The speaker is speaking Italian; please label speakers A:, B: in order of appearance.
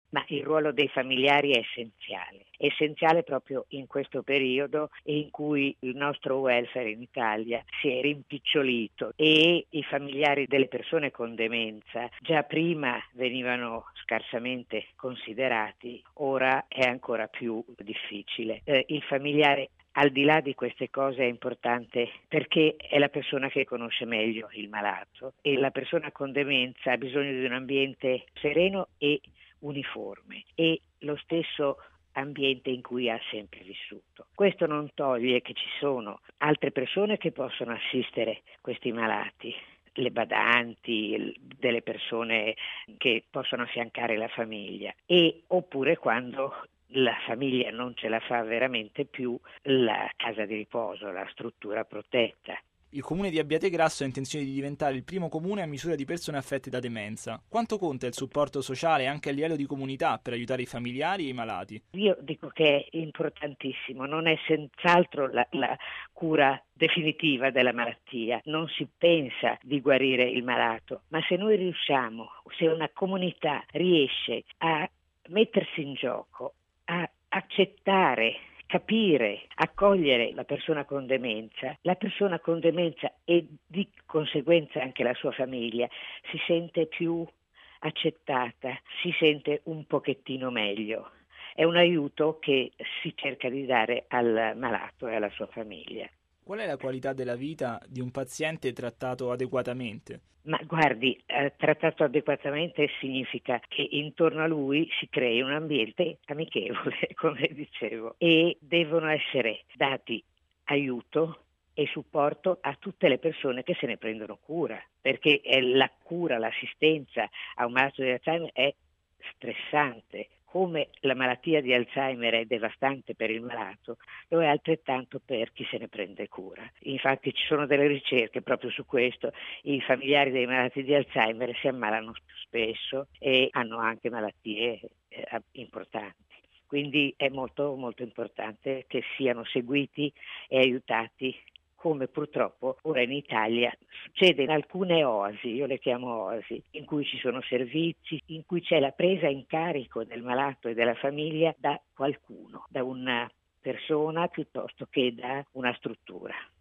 A: Ma il ruolo dei familiari è essenziale proprio in questo periodo in cui il nostro welfare in Italia si è rimpicciolito e i familiari delle persone con demenza già prima venivano scarsamente considerati, ora è ancora più difficile. Il familiare, al di là di queste cose, è importante perché è la persona che conosce meglio il malato e la persona con demenza ha bisogno di un ambiente sereno e uniforme e lo stesso ambiente in cui ha sempre vissuto. Questo non toglie che ci sono altre persone che possono assistere questi malati, le badanti, delle persone che possono affiancare la famiglia oppure quando la famiglia non ce la fa veramente più, la casa di riposo, la struttura protetta.
B: Il comune di Abbiategrasso ha intenzione di diventare il primo comune a misura di persone affette da demenza. Quanto conta il supporto sociale anche a livello di comunità per aiutare i familiari e i malati?
A: Io dico che è importantissimo, non è senz'altro la cura definitiva della malattia, non si pensa di guarire il malato, ma se noi riusciamo, se una comunità riesce a mettersi in gioco, a accettare, capire, accogliere la persona con demenza e di conseguenza anche la sua famiglia si sente più accettata, si sente un pochettino meglio. È un aiuto che si cerca di dare al malato e alla sua famiglia.
B: Qual è la qualità della vita di un paziente trattato adeguatamente?
A: Ma guardi, trattato adeguatamente significa che intorno a lui si crei un ambiente amichevole, come dicevo, e devono essere dati aiuto e supporto a tutte le persone che se ne prendono cura, perché la cura, l'assistenza a un malato di Alzheimer è stressante. Come la malattia di Alzheimer è devastante per il malato, lo è altrettanto per chi se ne prende cura. Infatti ci sono delle ricerche proprio su questo. I familiari dei malati di Alzheimer si ammalano più spesso e hanno anche malattie importanti. Quindi è molto molto importante che siano seguiti e aiutati, come purtroppo ora in Italia succede in alcune oasi, io le chiamo oasi, in cui ci sono servizi, in cui c'è la presa in carico del malato e della famiglia da qualcuno, da una persona piuttosto che da una struttura.